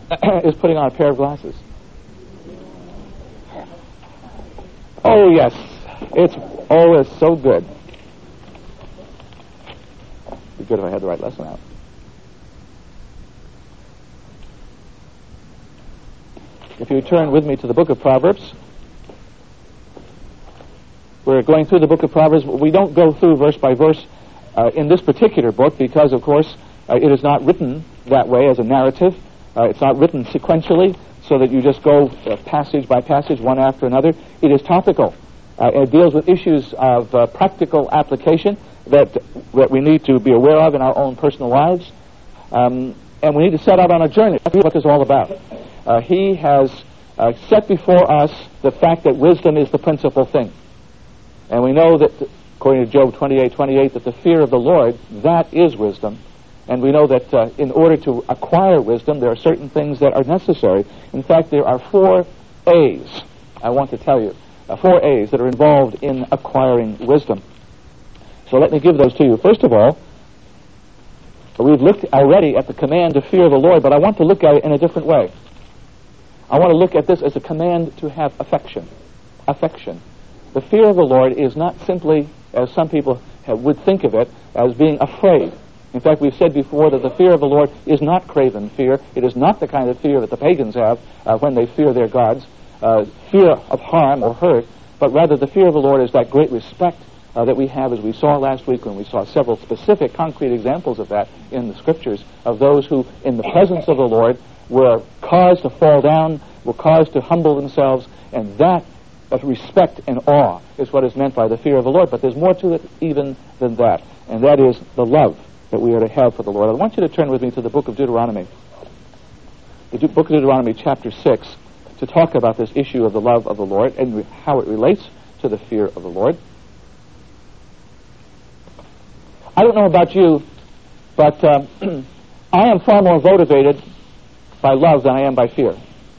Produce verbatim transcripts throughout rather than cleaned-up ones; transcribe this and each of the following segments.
is putting on a pair of glasses. Oh, yes. It's, oh, it's so good. It'd be good if I had the right lesson out. If you turn with me to the book of Proverbs, we're going through the book of Proverbs. We don't go through verse by verse uh, in this particular book because, of course, uh, it is not written that way as a narrative. Uh, it's not written sequentially so that you just go uh, passage by passage, one after another. It is topical. Uh, it deals with issues of uh, practical application that, that we need to be aware of in our own personal lives. Um, and we need to set out on a journey. That's what this is all about. Uh, he has uh, set before us the fact that wisdom is the principal thing. And we know that, according to Job twenty-eight twenty-eight, that the fear of the Lord, that is wisdom. And we know that uh, in order to acquire wisdom, there are certain things that are necessary. In fact, there are four A's, I want to tell you, uh, four A's that are involved in acquiring wisdom. So let me give those to you. First of all, we've looked already at the command to fear the Lord, but I want to look at it in a different way. I want to look at this as a command to have affection. Affection. The fear of the Lord is not simply, as some people have, would think of it, as being afraid. In fact, we've said before that the fear of the Lord is not craven fear. It is not the kind of fear that the pagans have uh, when they fear their gods, uh, fear of harm or hurt, but rather the fear of the Lord is that great respect uh, that we have, as we saw last week when we saw several specific, concrete examples of that in the Scriptures, of those who, in the presence of the Lord, were caused to fall down, were caused to humble themselves, and that of respect and awe is what is meant by the fear of the Lord. But there's more to it even than that, and that is the love that we are to have for the Lord. I want you to turn with me to the book of Deuteronomy, the De- book of Deuteronomy chapter six, to talk about this issue of the love of the Lord and re- how it relates to the fear of the Lord. I don't know about you, but uh, I am far more motivated by love than I am by fear.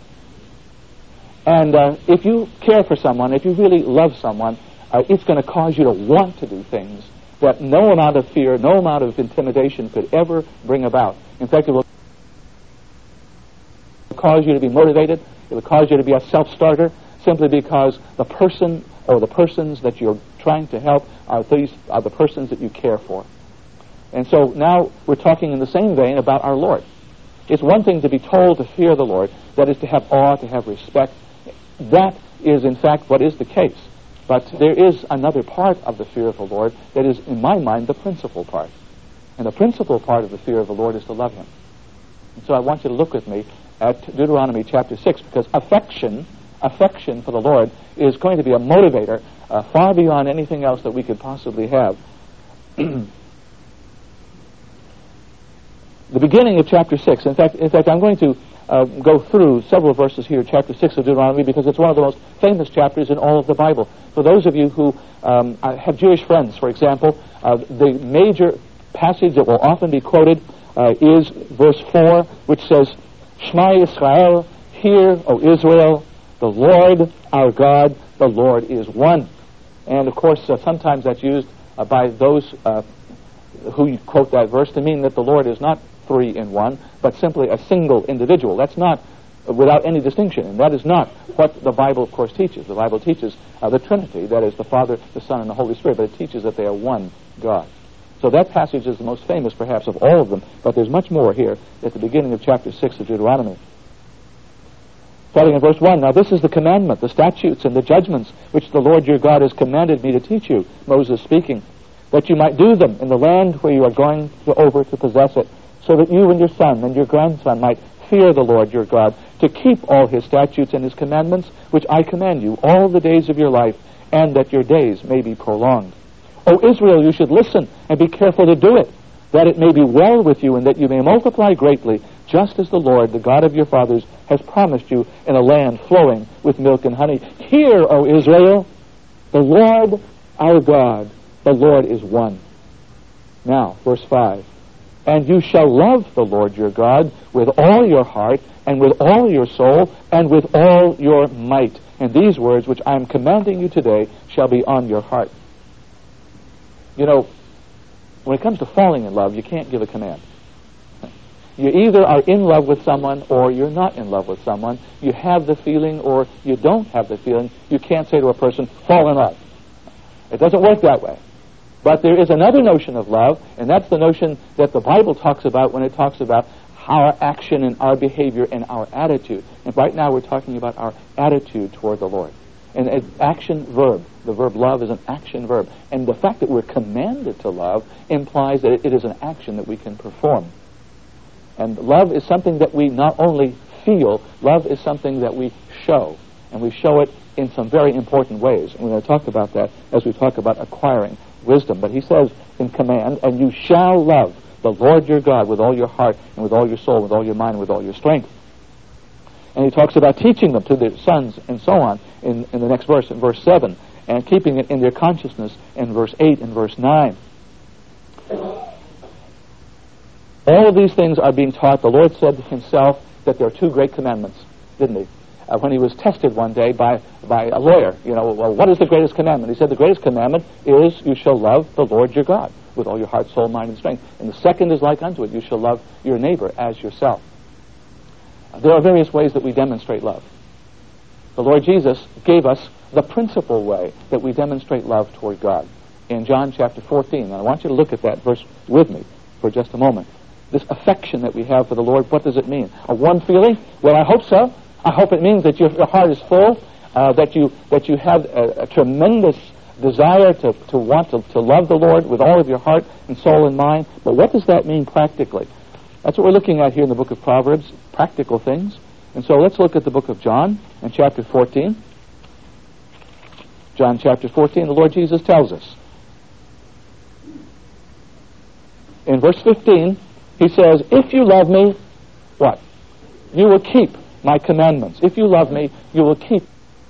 And uh, if you care for someone, if you really love someone, uh, it's going to cause you to want to do things that no amount of fear, no amount of intimidation could ever bring about. In fact, it will cause you to be motivated. It will cause you to be a self-starter simply because the person or the persons that you're trying to help are these are the persons that you care for. And so now we're talking in the same vein about our Lord. It's one thing to be told to fear the Lord, that is to have awe, to have respect. That is, in fact, what is the case. But there is another part of the fear of the Lord that is, in my mind, the principal part. And the principal part of the fear of the Lord is to love Him. And so I want you to look with me at Deuteronomy chapter six, because affection, affection for the Lord is going to be a motivator uh, far beyond anything else that we could possibly have. The beginning of chapter six, in fact, in fact, I'm going to uh, go through several verses here, chapter six of Deuteronomy, because it's one of the most famous chapters in all of the Bible. For those of you who um, have Jewish friends, for example, uh, the major passage that will often be quoted uh, is verse four, which says, Shema Yisrael, hear, O Israel, the Lord our God, the Lord is one. And of course, uh, sometimes that's used uh, by those uh, who quote that verse to mean that the Lord is not three in one, but simply a single individual. That's not uh, without any distinction, and that is not what the Bible, of course, teaches. The Bible teaches uh, the Trinity, that is the Father, the Son, and the Holy Spirit, but it teaches that they are one God. So that passage is the most famous, perhaps, of all of them, but there's much more here at the beginning of chapter six of Deuteronomy. Starting in verse one, now this is the commandment, the statutes, and the judgments which the Lord your God has commanded me to teach you, Moses speaking, that you might do them in the land where you are going to over to possess it, so that you and your son and your grandson might fear the Lord your God, to keep all his statutes and his commandments, which I command you all the days of your life, and that your days may be prolonged. O Israel, you should listen and be careful to do it, that it may be well with you and that you may multiply greatly, just as the Lord, the God of your fathers, has promised you in a land flowing with milk and honey. Hear, O Israel, the Lord our God, the Lord is one. Now, verse five. And you shall love the Lord your God with all your heart and with all your soul and with all your might. And these words which I am commanding you today shall be on your heart. You know, when it comes to falling in love, you can't give a command. You either are in love with someone or you're not in love with someone. You have the feeling or you don't have the feeling. You can't say to a person, fall in love. It doesn't work that way. But there is another notion of love, and that's the notion that the Bible talks about when it talks about our action and our behavior and our attitude. And right now we're talking about our attitude toward the Lord. And an action verb. The verb love is an action verb. And the fact that we're commanded to love implies that it is an action that we can perform. And love is something that we not only feel, love is something that we show. And we show it in some very important ways. And we're going to talk about that as we talk about acquiring wisdom. But he says in command, and you shall love the Lord your God with all your heart and with all your soul, with all your mind, and with all your strength. And he talks about teaching them to their sons and so on in, in the next verse, in verse seven, and keeping it in their consciousness in verse eight and verse nine. All of these things are being taught. The Lord said himself that there are two great commandments, didn't he? Uh, when he was tested one day by, by a lawyer, you know, well, what is the greatest commandment? He said the greatest commandment is you shall love the Lord your God with all your heart, soul, mind, and strength. And the second is like unto it, you shall love your neighbor as yourself. Uh, there are various ways that we demonstrate love. The Lord Jesus gave us the principal way that we demonstrate love toward God in John chapter fourteen. And I want you to look at that verse with me for just a moment. This affection that we have for the Lord, what does it mean? A warm feeling? Well, I hope so. I hope it means that your, your heart is full, uh, that you that you have a, a tremendous desire to, to want to, to love the Lord with all of your heart and soul and mind. But what does that mean practically? That's what we're looking at here in the book of Proverbs, practical things. And so let's look at the book of John and chapter fourteen. John chapter fourteen, the Lord Jesus tells us. In verse fifteen, he says, if you love me, what? You will keep my commandments. If you love me, you will keep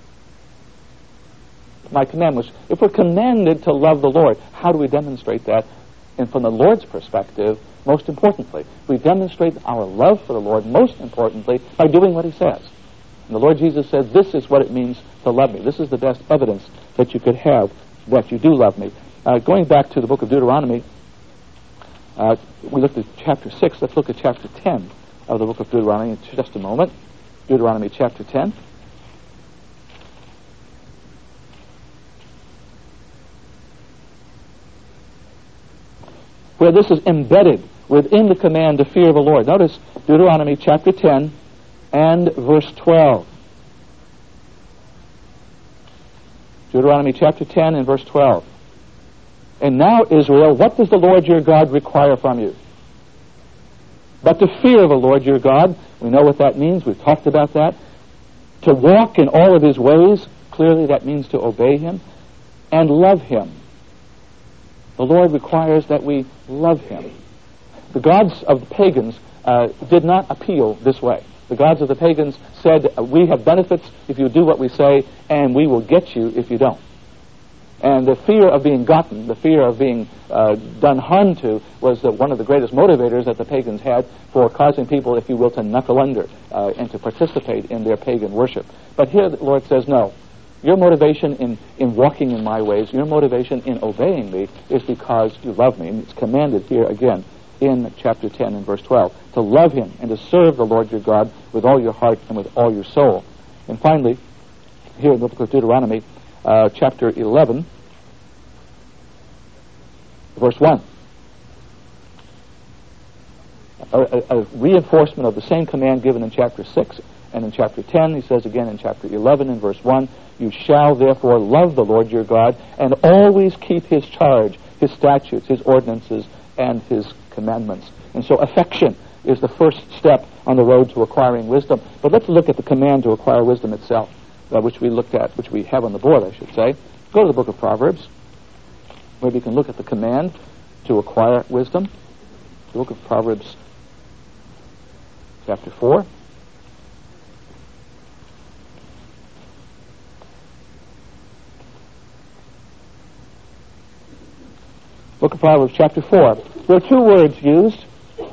my commandments. If we're commanded to love the Lord, how do we demonstrate that? And from the Lord's perspective, most importantly, we demonstrate our love for the Lord, most importantly, by doing what he says. And the Lord Jesus said, this is what it means to love me. This is the best evidence that you could have that you do love me. Uh, going back to the book of Deuteronomy, uh, we looked at chapter six. Let's look at chapter ten of the book of Deuteronomy in just a moment. Deuteronomy chapter ten. Where this is embedded within the command to fear the Lord. Notice Deuteronomy chapter ten and verse twelve. Deuteronomy chapter ten and verse twelve. And now, Israel, what does the Lord your God require from you? But to fear the Lord your God. We know what that means. We've talked about that. To walk in all of his ways. Clearly that means to obey him. And love him. The Lord requires that we love him. The gods of the pagans uh, did not appeal this way. The gods of the pagans said, we have benefits if you do what we say, and we will get you if you don't. And the fear of being gotten, the fear of being uh, done harm to, was uh, one of the greatest motivators that the pagans had for causing people, if you will, to knuckle under uh, and to participate in their pagan worship. But here the Lord says, no. Your motivation in, in walking in my ways, your motivation in obeying me is because you love me. And it's commanded here again in chapter ten and verse twelve, to love him and to serve the Lord your God with all your heart and with all your soul. And finally, here in the book of Deuteronomy, uh, chapter eleven, verse one. A, a, a reinforcement of the same command given in chapter six and in chapter ten. He says again in chapter eleven and verse one, you shall therefore love the Lord your God and always keep his charge, his statutes, his ordinances, and his commandments. And so affection is the first step on the road to acquiring wisdom. But let's look at the command to acquire wisdom itself, uh, which we looked at, which we have on the board, I should say. Go to the book of Proverbs, where we can look at the command to acquire wisdom. The book of Proverbs, chapter four. Book of Proverbs, chapter four. There are two words used.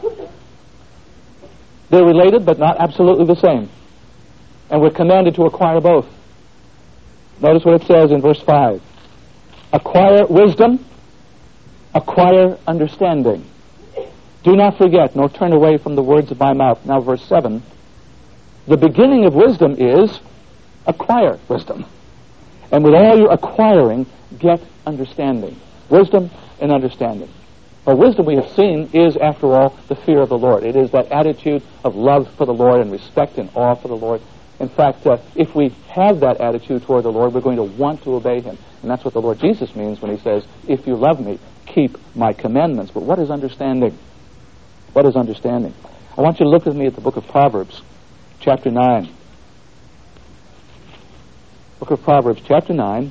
They're related, but not absolutely the same. And we're commanded to acquire both. Notice what it says in verse five. Acquire wisdom, acquire understanding. Do not forget, nor turn away from the words of my mouth. Now, verse seven. The beginning of wisdom is acquire wisdom. And with all your acquiring, get understanding. Wisdom and understanding. For wisdom, we have seen, is, after all, the fear of the Lord. It is that attitude of love for the Lord and respect and awe for the Lord. In fact, uh, if we have that attitude toward the Lord, we're going to want to obey him. And that's what the Lord Jesus means when he says, if you love me, keep my commandments. But what is understanding? What is understanding? I want you to look with me at the book of Proverbs, chapter nine. Book of Proverbs, chapter nine.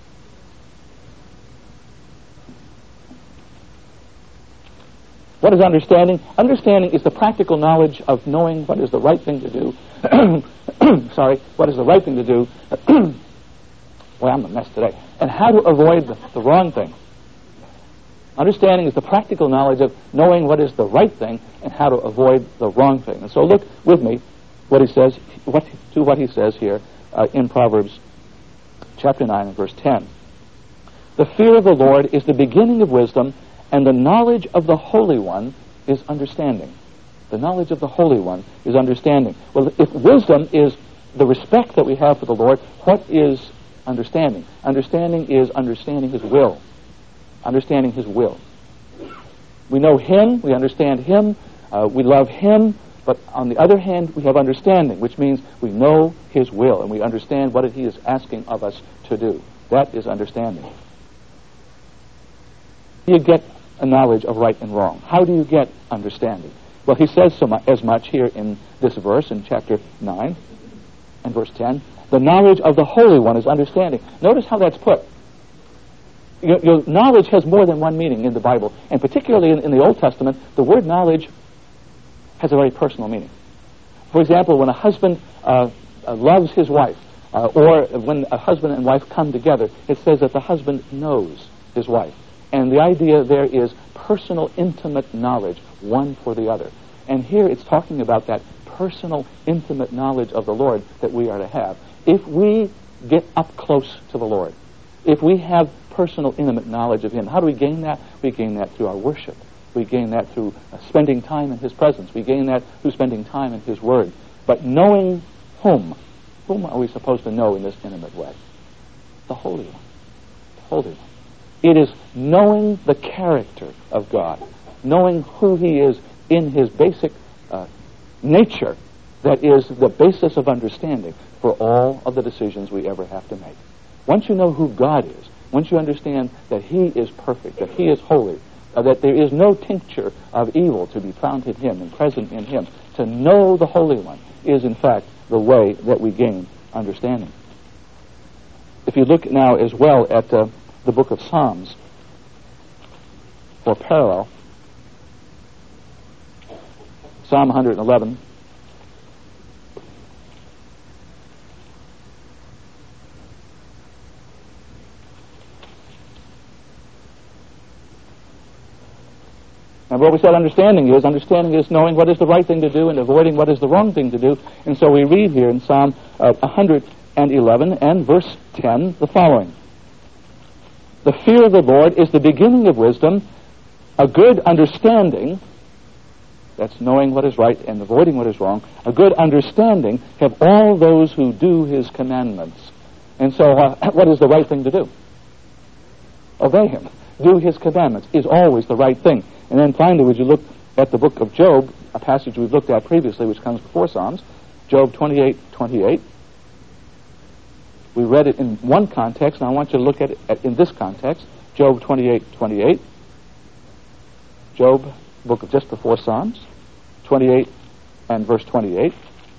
What is understanding? Understanding is the practical knowledge of knowing what is the right thing to do. Sorry, what is the right thing to do. Well, I'm a mess today. And how to avoid the, the wrong thing. Understanding is the practical knowledge of knowing what is the right thing and how to avoid the wrong thing. And so look with me what he says, what, to what he says here uh, in Proverbs chapter nine and verse ten. The fear of the Lord is the beginning of wisdom, and the knowledge of the Holy One is understanding. The knowledge of the Holy One is understanding. Well, if wisdom is the respect that we have for the Lord, what is understanding? Understanding is understanding his will. Understanding his will. We know him, we understand him, uh, we love him, but on the other hand, we have understanding, which means we know his will, and we understand what he is asking of us to do. That is understanding. You get a knowledge of right and wrong. How do you get understanding? Well, he says so much, as much here in this verse, in chapter nine and verse ten. The knowledge of the Holy One is understanding. Notice how that's put. Your, your knowledge has more than one meaning in the Bible, and particularly in, in the Old Testament, the word knowledge has a very personal meaning. For example, when a husband uh, uh, loves his wife, uh, or when a husband and wife come together, it says that the husband knows his wife. And the idea there is personal, intimate knowledge, one for the other. And here it's talking about that personal, intimate knowledge of the Lord that we are to have. If we get up close to the Lord, if we have personal, intimate knowledge of him, how do we gain that? We gain that through our worship. We gain that through uh, spending time in his presence. We gain that through spending time in his word. But knowing whom? Whom are we supposed to know in this intimate way? The Holy One. The Holy One. It is knowing the character of God, knowing who he is in his basic uh, nature, that is the basis of understanding for all of the decisions we ever have to make. Once you know who God is, once you understand that he is perfect, that he is holy, uh, that there is no tincture of evil to be found in him and present in him, to know the Holy One is in fact the way that we gain understanding. If you look now as well at uh, the book of Psalms for parallel, Psalm one hundred eleven. And what we said understanding is, understanding is knowing what is the right thing to do and avoiding what is the wrong thing to do. And so we read here in Psalm uh, one hundred eleven and verse ten the following. The fear of the Lord is the beginning of wisdom. A good understanding, that's knowing what is right and avoiding what is wrong, a good understanding have all those who do his commandments. And so uh, what is the right thing to do? Obey him. Do his commandments is always the right thing. And then finally, would you look at the book of Job, a passage we've looked at previously, which comes before Psalms, Job twenty-eight twenty-eight. We read it in one context, and I want you to look at it at, in this context, Job twenty-eight twenty-eight. Job, book of just before Psalms, twenty-eight and verse twenty-eight.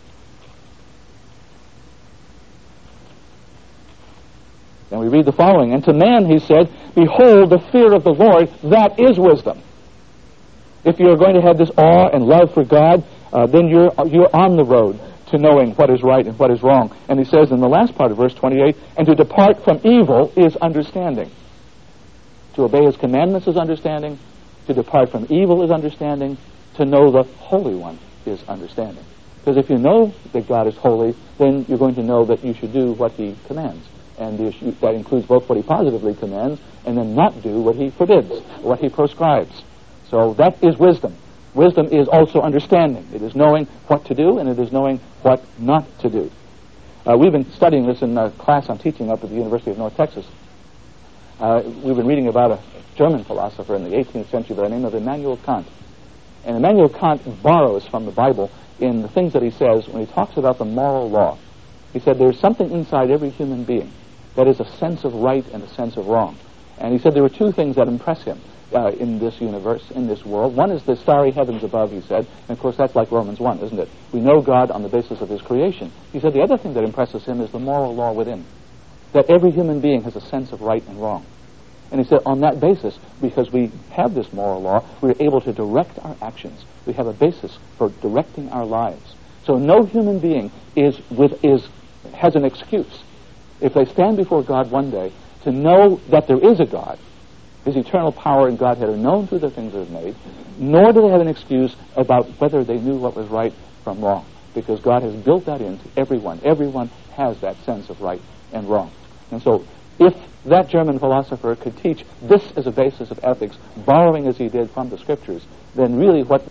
And we read the following. And to man he said, behold, the fear of the Lord, that is wisdom. If you're going to have this awe and love for God, uh, then you're you're on the road to knowing what is right and what is wrong. And he says in the last part of verse twenty-eight, and to depart from evil is understanding. To obey his commandments is understanding. To depart from evil is understanding. To know the Holy One is understanding. Because if you know that God is holy, then you're going to know that you should do what he commands. And that includes both what he positively commands and then not do what he forbids, what he proscribes. So that is wisdom. Wisdom is also understanding. It is knowing what to do, and it is knowing what not to do. Uh, we've been studying this in a class I'm teaching up at the University of North Texas. Uh, we've been reading about a German philosopher in the eighteenth century by the name of Immanuel Kant. And Immanuel Kant borrows from the Bible in the things that he says when he talks about the moral law. He said there's something inside every human being that is a sense of right and a sense of wrong. And he said there were two things that impress him uh, in this universe, in this world. One is the starry heavens above, he said. And of course that's like Romans one, isn't it? We know God on the basis of his creation. He said the other thing that impresses him is the moral law within. That every human being has a sense of right and wrong. And he said on that basis, because we have this moral law, we're able to direct our actions. We have a basis for directing our lives. So no human being is with is has an excuse, if they stand before God one day, to know that there is a God, his eternal power and Godhead are known through the things that are made, nor do they have an excuse about whether they knew what was right from wrong, because God has built that into everyone. Everyone has that sense of right and wrong. And so if that German philosopher could teach this as a basis of ethics, borrowing as he did from the scriptures, then really what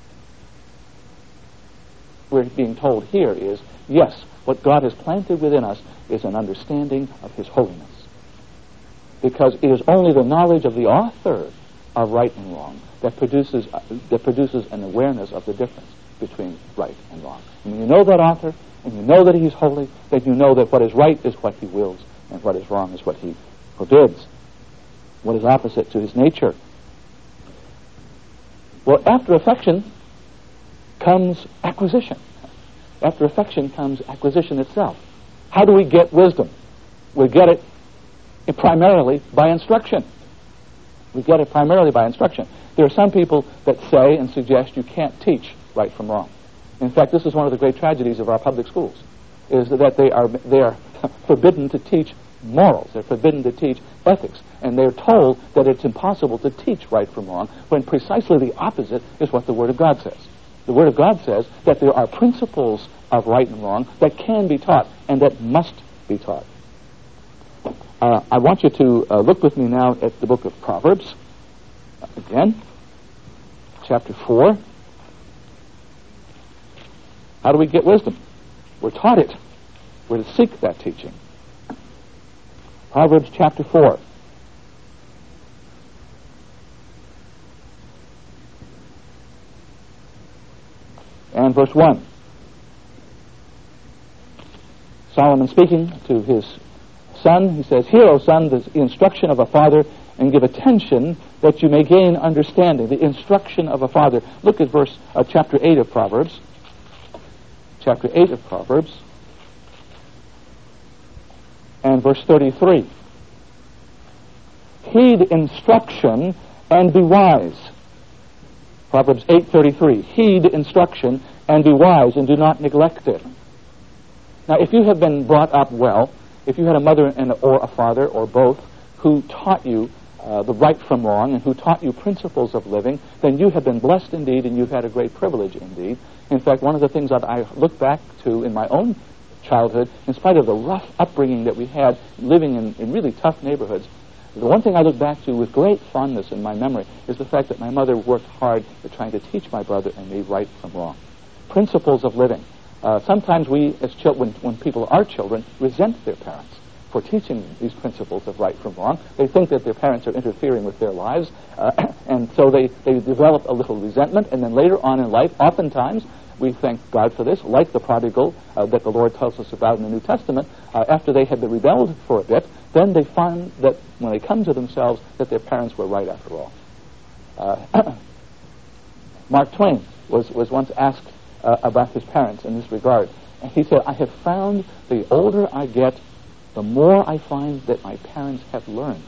we're being told here is, yes, what God has planted within us is an understanding of his holiness. Because it is only the knowledge of the author of right and wrong that produces uh, that produces an awareness of the difference between right and wrong. And when you know that author, and you know that he's holy, then you know that what is right is what he wills, and what is wrong is what he forbids, what is opposite to his nature. Well, after affection comes acquisition. After affection comes acquisition itself. How do we get wisdom? We get it primarily by instruction. We get it primarily by instruction. There are some people that say and suggest you can't teach right from wrong. In fact, this is one of the great tragedies of our public schools, is that they are they are forbidden to teach morals. They're forbidden to teach ethics. And they're told that it's impossible to teach right from wrong, when precisely the opposite is what the Word of God says. The Word of God says that there are principles of right and wrong that can be taught and that must be taught. Uh, I want you to uh, look with me now at the book of Proverbs. Uh, again, chapter four. How do we get wisdom? We're taught it. We're to seek that teaching. Proverbs chapter four. And verse one. Solomon speaking to his son, he says, "Hear, O son, the instruction of a father, and give attention that you may gain understanding." The instruction of a father. Look at verse uh, chapter eight of Proverbs. Chapter eight of Proverbs. And verse thirty-three. "Heed instruction and be wise." Proverbs eight thirty-three. "Heed instruction and be wise, and do not neglect it." Now, if you have been brought up well, if you had a mother and or a father or both who taught you uh, the right from wrong and who taught you principles of living, then you have been blessed indeed, and you've had a great privilege indeed. In fact, one of the things that I look back to in my own childhood, in spite of the rough upbringing that we had living in, in really tough neighborhoods, the one thing I look back to with great fondness in my memory is the fact that my mother worked hard at trying to teach my brother and me right from wrong. Principles of living. Uh, sometimes we, as children, when, when people are children, resent their parents for teaching these principles of right from wrong. They think that their parents are interfering with their lives, uh, and so they, they develop a little resentment, and then later on in life, oftentimes, we thank God for this, like the prodigal uh, that the Lord tells us about in the New Testament, uh, after they had been rebelled for a bit, then they find that when they come to themselves, that their parents were right after all. Uh, Mark Twain was, was once asked uh, about his parents in this regard, and he said, "I have found the older I get, the more I find that my parents have learned."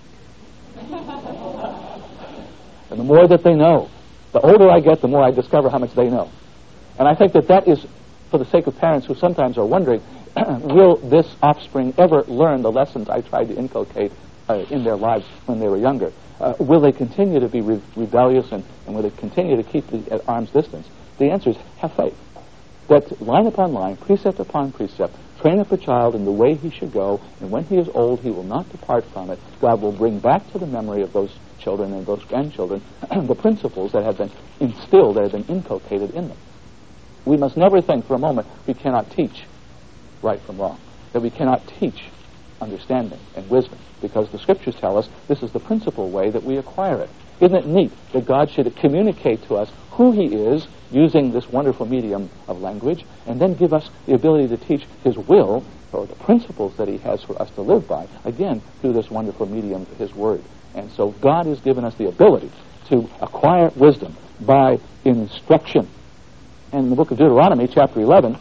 And the more that they know. The older I get, the more I discover how much they know. And I think that that is for the sake of parents who sometimes are wondering, will this offspring ever learn the lessons I tried to inculcate uh, in their lives when they were younger? Uh, will they continue to be re- rebellious and, and will they continue to keep the, at arm's distance? The answer is, have faith. That line upon line, precept upon precept, train up a child in the way he should go, and when he is old, he will not depart from it. God will bring back to the memory of those children and those grandchildren the principles that have been instilled, that have been inculcated in them. We must never think for a moment we cannot teach right from wrong, that we cannot teach understanding and wisdom, because the Scriptures tell us this is the principal way that we acquire it. Isn't it neat that God should communicate to us who He is using this wonderful medium of language, and then give us the ability to teach His will, or the principles that He has for us to live by, again, through this wonderful medium, His Word. And so God has given us the ability to acquire wisdom by instruction. And in the book of Deuteronomy, chapter eleven,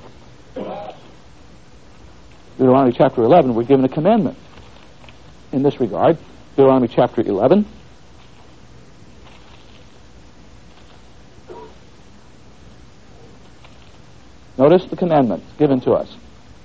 Deuteronomy chapter eleven, we're given a commandment in this regard. Deuteronomy chapter eleven. Notice the commandment given to us.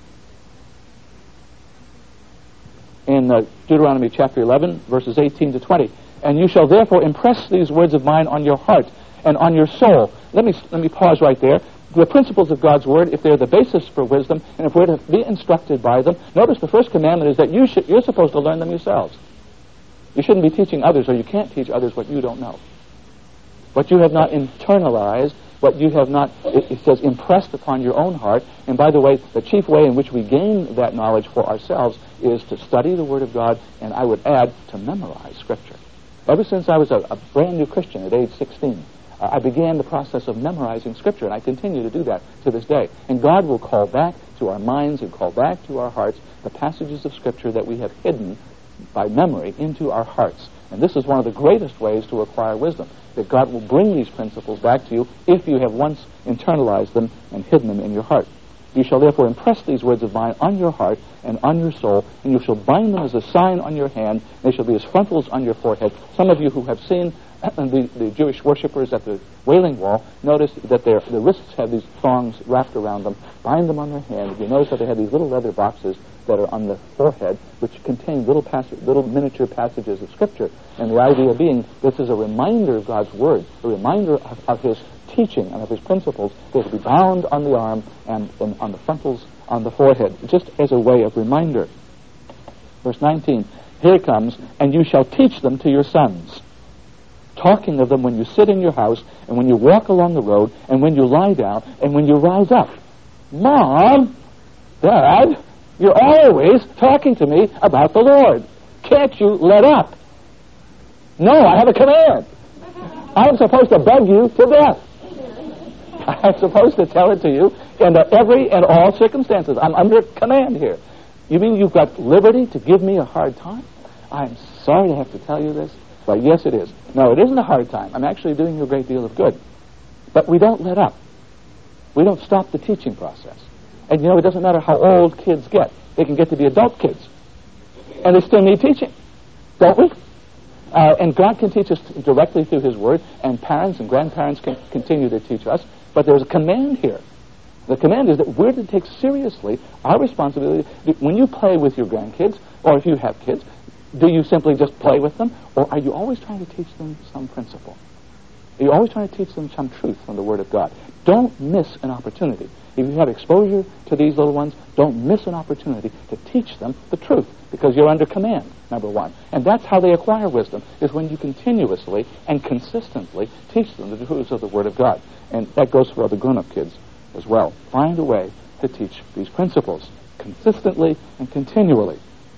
In uh, Deuteronomy chapter eleven, verses eighteen to twenty. And you shall therefore impress these words of mine on your heart and on your soul. Let me, let me pause right there. The principles of God's Word, if they're the basis for wisdom, and if we're to be instructed by them, notice the first commandment is that you should, you're supposed to learn them yourselves. You shouldn't be teaching others, or you can't teach others what you don't know. What you have not internalized, what you have not, it, it says, impressed upon your own heart. And by the way, the chief way in which we gain that knowledge for ourselves is to study the Word of God, and I would add, to memorize Scripture. Ever since I was a, a brand new Christian at age sixteen, I began the process of memorizing Scripture, and I continue to do that to this day. And God will call back to our minds and call back to our hearts the passages of Scripture that we have hidden by memory into our hearts. And this is one of the greatest ways to acquire wisdom, that God will bring these principles back to you if you have once internalized them and hidden them in your heart. You shall therefore impress these words of mine on your heart and on your soul, and you shall bind them as a sign on your hand, and they shall be as frontals on your forehead. Some of you who have seen the, the Jewish worshippers at the Wailing Wall, notice that their the wrists have these thongs wrapped around them. Bind them on their hand. You notice that they have these little leather boxes that are on the forehead, which contain little passage, little miniature passages of Scripture. And the idea being, this is a reminder of God's Word, a reminder of, of His teaching and of His principles. They will be bound on the arm and, and on the frontals on the forehead, just as a way of reminder. Verse nineteen, here it comes, and you shall teach them to your sons, talking of them when you sit in your house, and when you walk along the road, and when you lie down, and when you rise up. Mom, Dad, you're always talking to me about the Lord. Can't you let up? No, I have a command. I'm supposed to bug you to death. I'm supposed to tell it to you in every and all circumstances. I'm under command here. You mean you've got liberty to give me a hard time? I'm sorry to have to tell you this, but yes, it is. No, it isn't a hard time. I'm actually doing you a great deal of good. But we don't let up. We don't stop the teaching process. And you know, it doesn't matter how old kids get. They can get to be adult kids. And they still need teaching. Don't we? Uh, and God can teach us directly through His Word, and parents and grandparents can continue to teach us. But there's a command here. The command is that we're to take seriously our responsibility. When you play with your grandkids, or if you have kids, do you simply just play with them? Or are you always trying to teach them some principle? Are you always trying to teach them some truth from the Word of God? Don't miss an opportunity. If you have exposure to these little ones, don't miss an opportunity to teach them the truth, because you're under command, number one. And that's how they acquire wisdom, is when you continuously and consistently teach them the truths of the Word of God. And that goes for other grown-up kids as well. Find a way to teach these principles consistently and continually.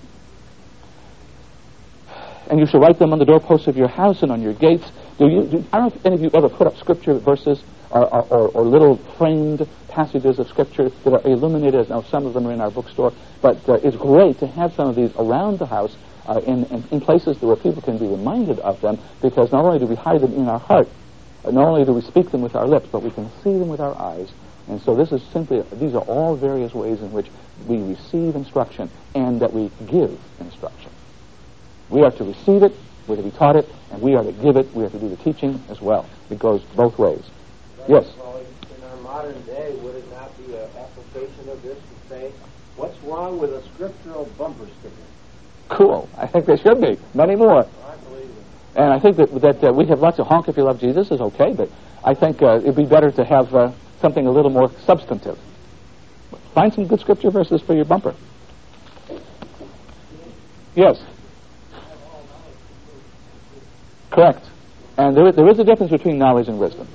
And you shall write them on the doorposts of your house and on your gates. Do you? Do, I don't know if any of you ever put up Scripture verses or, or, or little framed passages of Scripture that are illuminated. Now, some of them are in our bookstore, but uh, it's great to have some of these around the house uh, in, in, in places where people can be reminded of them, because not only do we hide them in our heart, uh, not only do we speak them with our lips, but we can see them with our eyes. And so this is simply, these are all various ways in which we receive instruction and that we give instruction. We are to receive it, we're to be taught it, and we are to give it, we are to do the teaching as well. It goes both ways. Yes? Well, in our modern day, would it not be an application of this to say, what's wrong with a scriptural bumper sticker? Cool. I think there should be. Many more. I believe it. And I think that, that uh, we have lots of honk if you love Jesus is okay, but I think uh, it'd be better to have uh, something a little more substantive. Find some good Scripture verses for your bumper. Yes? Correct. And there, there is a difference between knowledge and wisdom.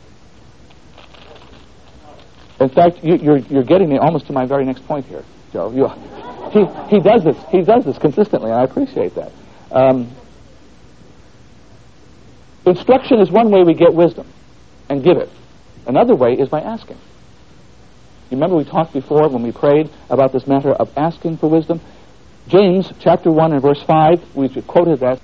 In fact, you, you're, you're getting me almost to my very next point here, Joe. You, he, he does this. He does this consistently, and I appreciate that. Um, instruction is one way we get wisdom and give it. Another way is by asking. You remember we talked before when we prayed about this matter of asking for wisdom? James chapter one and verse five, we quoted that,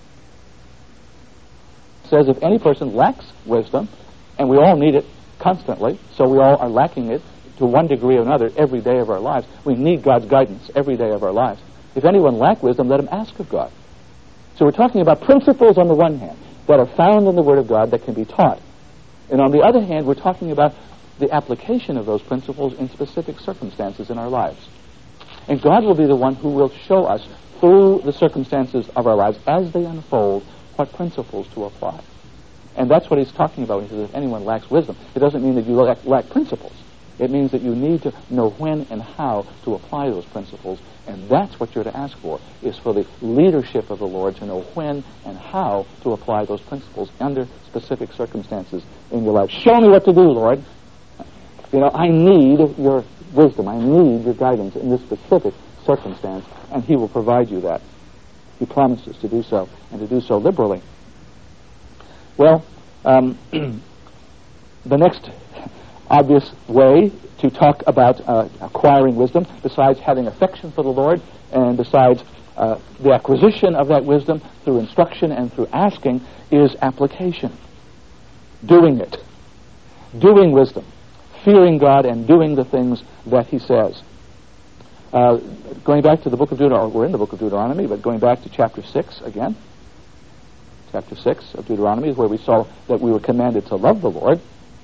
says if any person lacks wisdom, and we all need it constantly, so we all are lacking it to one degree or another every day of our lives. We need God's guidance every day of our lives. If anyone lack wisdom, let him ask of God. So we're talking about principles on the one hand that are found in the Word of God that can be taught. And on the other hand, we're talking about the application of those principles in specific circumstances in our lives. And God will be the one who will show us through the circumstances of our lives as they unfold what principles to apply. And that's what he's talking about when he says if anyone lacks wisdom. It doesn't mean that you lack, lack principles. It means that you need to know when and how to apply those principles. And that's what you're to ask for, is for the leadership of the Lord to know when and how to apply those principles under specific circumstances in your life. Show me what to do, Lord. You know, I need your wisdom. I need your guidance in this specific circumstance, and he will provide you that. He promises to do so, and to do so liberally. Well, um, the next obvious way to talk about uh, acquiring wisdom, besides having affection for the Lord, and besides uh, the acquisition of that wisdom through instruction and through asking, is application. Doing it. Doing wisdom. Fearing God and doing the things that he says. Uh, going back to the book of Deuteronomy, we're in the book of Deuteronomy, but going back to chapter six again. Chapter six of Deuteronomy is where we saw that we were commanded to love the Lord.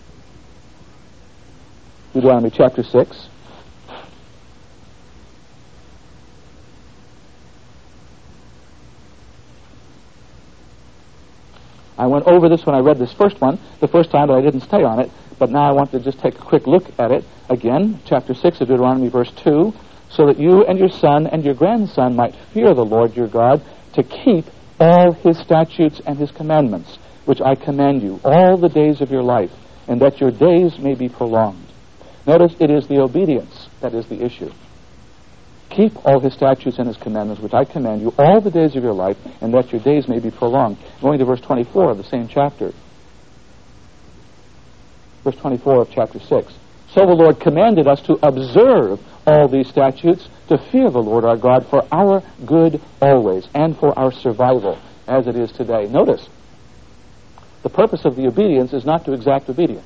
Deuteronomy chapter six. I went over this when I read this first one, the first time, but I didn't stay on it. But now I want to just take a quick look at it again. Chapter six of Deuteronomy, verse two. So that you and your son and your grandson might fear the Lord your God, to keep all his statutes and his commandments, which I command you all the days of your life, and that your days may be prolonged. Notice it is the obedience that is the issue. Keep all his statutes and his commandments, which I command you all the days of your life, and that your days may be prolonged. Going to verse twenty-four of the same chapter. Verse twenty-four of chapter six. So the Lord commanded us to observe all these statutes, to fear the Lord our God for our good always, and for our survival, as it is today. Notice, the purpose of the obedience is not to exact obedience.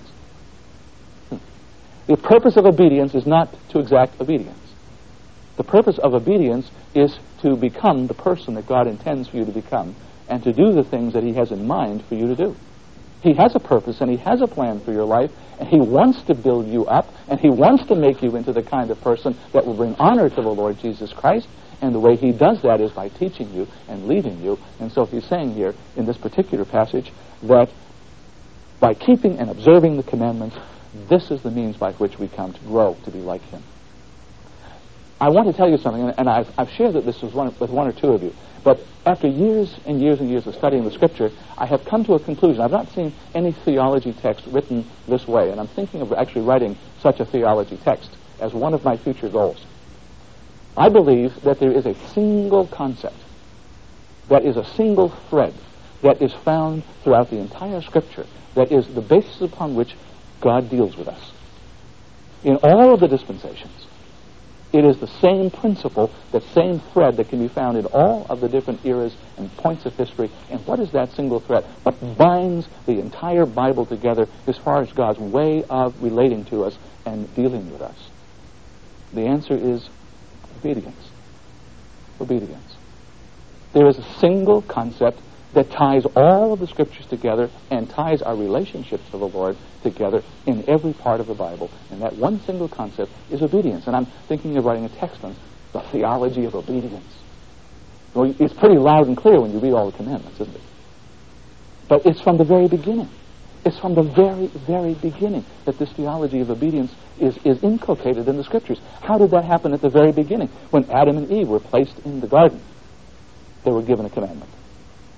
The purpose of obedience is not to exact obedience. The purpose of obedience is to become the person that God intends for you to become, and to do the things that he has in mind for you to do. He has a purpose and he has a plan for your life, and he wants to build you up, and he wants to make you into the kind of person that will bring honor to the Lord Jesus Christ. And the way he does that is by teaching you and leading you. And so he's saying here in this particular passage that by keeping and observing the commandments, this is the means by which we come to grow to be like him. I want to tell you something, and I've, I've shared that this with one, with one or two of you, but after years and years and years of studying the Scripture, I have come to a conclusion. I've not seen any theology text written this way, and I'm thinking of actually writing such a theology text as one of my future goals. I believe that there is a single concept, that is a single thread, that is found throughout the entire Scripture, that is the basis upon which God deals with us. In all of the dispensations, it is the same principle, the same thread that can be found in all of the different eras and points of history. And what is that single thread? What binds the entire Bible together as far as God's way of relating to us and dealing with us? The answer is obedience. Obedience. There is a single concept that ties all of the Scriptures together and ties our relationship to the Lord together in every part of the Bible. And that one single concept is obedience. And I'm thinking of writing a text on the theology of obedience. Well, it's pretty loud and clear when you read all the commandments, isn't it? But it's from the very beginning. It's from the very, very beginning that this theology of obedience is, is inculcated in the Scriptures. How did that happen at the very beginning? When Adam and Eve were placed in the garden, they were given a commandment.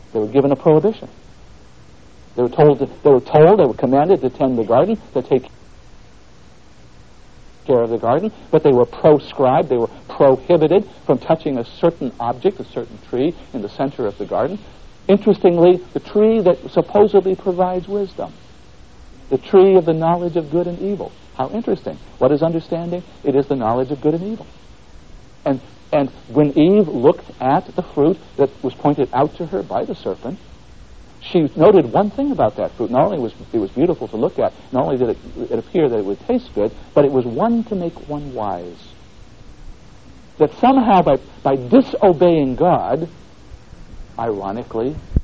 They were given a prohibition. They were told, to, they were told, they were commanded to tend the garden, to take care of the garden, but they were proscribed, they were prohibited from touching a certain object, a certain tree in the center of the garden. Interestingly, the tree that supposedly provides wisdom, the tree of the knowledge of good and evil. How interesting. What is understanding? It is the knowledge of good and evil. And and when Eve looked at the fruit that was pointed out to her by the serpent, she noted one thing about that fruit. Not only was it was beautiful to look at, not only did it, it appear that it would taste good, but it was one to make one wise. That somehow by, by disobeying God, ironically,